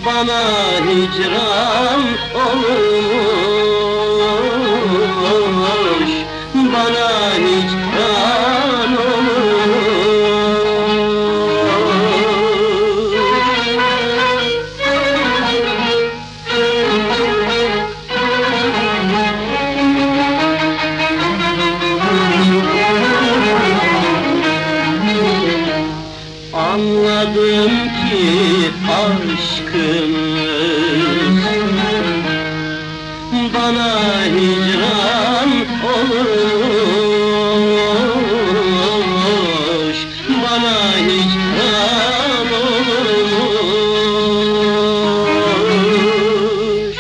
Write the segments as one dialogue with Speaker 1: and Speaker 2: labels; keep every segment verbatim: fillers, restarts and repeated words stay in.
Speaker 1: bana hicran olmuş, bana hicran olmuş. Anladım ki aşkınız bana hicran olmuş, bana hicran olmuş.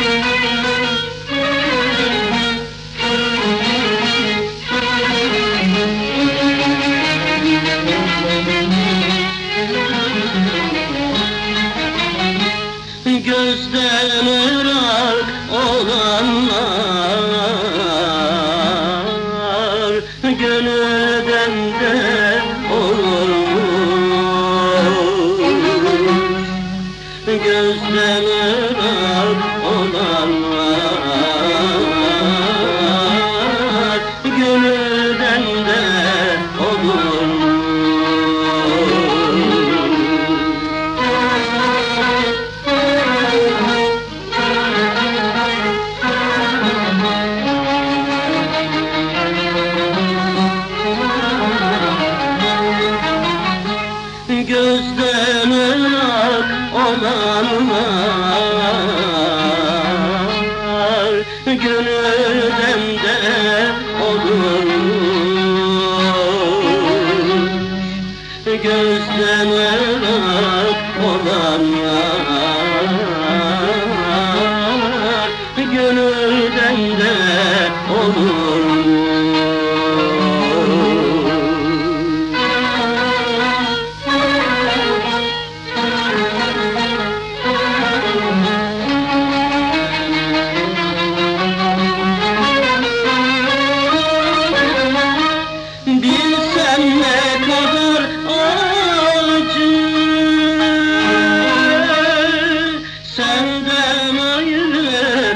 Speaker 1: Gözden ırak olanlar gönülden de olurmuş. Gözden ırak olanlar gönülden de olurmuş. Gözden ırak olanlar gönülden de olurmuş. Gözden ırak olanlar gönülden de olurmuş. Bilsen ne kadar acı senden ayrı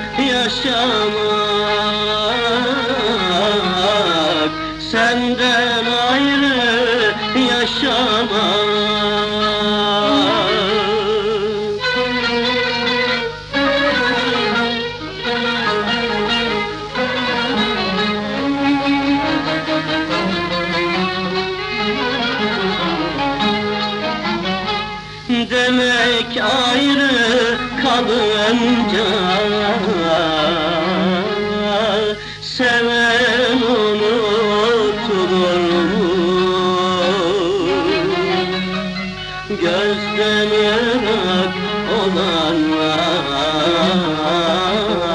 Speaker 1: yaşamak, senden ayrı yaşamak. Demek ayrı kalınca seven unutulur mu? Gözden ırak olanlar